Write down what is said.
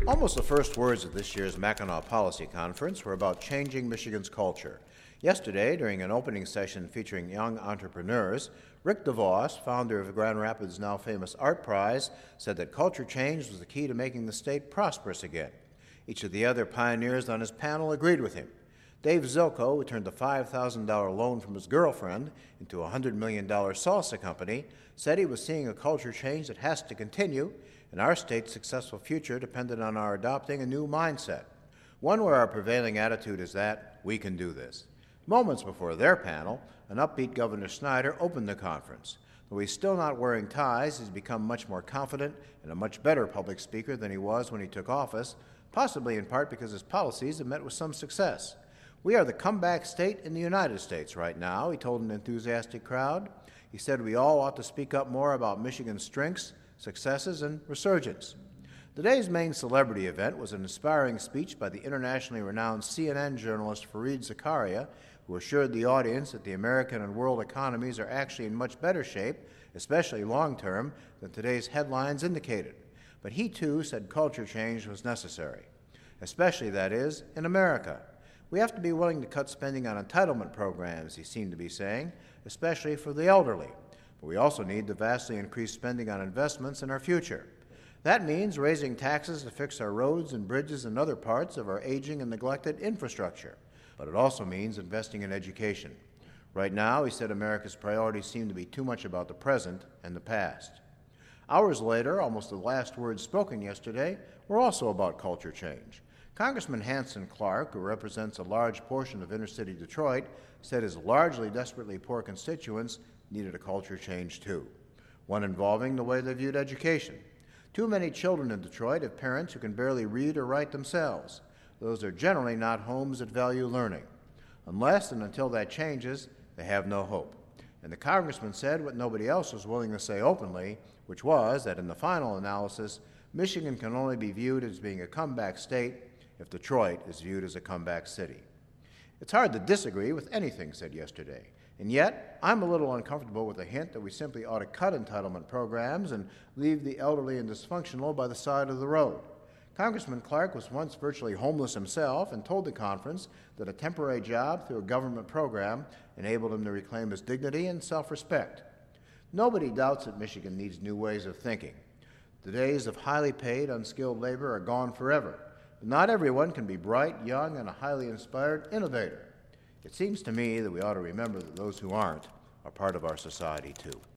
Almost the first words of this year's Mackinac Policy Conference were about changing Michigan's culture. Yesterday, during an opening session featuring young entrepreneurs, Rick DeVos, founder of Grand Rapids' now famous Art Prize, said that culture change was the key to making the state prosperous again. Each of the other pioneers on his panel agreed with him. Dave Zilko, who turned a $5,000 loan from his girlfriend into a $100 million salsa company, said he was seeing a culture change that has to continue, and our state's successful future depended on our adopting a new mindset, one where our prevailing attitude is that we can do this. Moments before their panel, an upbeat Governor Snyder opened the conference. Though he's still not wearing ties, he's become much more confident and a much better public speaker than he was when he took office, possibly in part because his policies have met with some success. We are the comeback state in the United States right now, he told an enthusiastic crowd. He said we all ought to speak up more about Michigan's strengths, successes, and resurgence. Today's main celebrity event was an inspiring speech by the internationally renowned CNN journalist Fareed Zakaria, who assured the audience that the American and world economies are actually in much better shape, especially long-term, than today's headlines indicated. But he, too, said culture change was necessary, especially, that is, in America. We have to be willing to cut spending on entitlement programs, he seemed to be saying, especially for the elderly. But we also need to vastly increase spending on investments in our future. That means raising taxes to fix our roads and bridges and other parts of our aging and neglected infrastructure. But it also means investing in education. Right now, he said America's priorities seem to be too much about the present and the past. Hours later, almost the last words spoken yesterday were also about culture change. Congressman Hanson Clark, who represents a large portion of inner-city Detroit, said his largely desperately poor constituents needed a culture change too, one involving the way they viewed education. Too many children in Detroit have parents who can barely read or write themselves. Those are generally not homes that value learning. Unless and until that changes, they have no hope. And the congressman said what nobody else was willing to say openly, which was that in the final analysis, Michigan can only be viewed as being a comeback state if Detroit is viewed as a comeback city. It's hard to disagree with anything said yesterday, and yet I'm a little uncomfortable with the hint that we simply ought to cut entitlement programs and leave the elderly and dysfunctional by the side of the road. Congressman Clark was once virtually homeless himself and told the conference that a temporary job through a government program enabled him to reclaim his dignity and self-respect. Nobody doubts that Michigan needs new ways of thinking. The days of highly paid, unskilled labor are gone forever. But not everyone can be bright, young, and a highly inspired innovator. It seems to me that we ought to remember that those who aren't are part of our society too.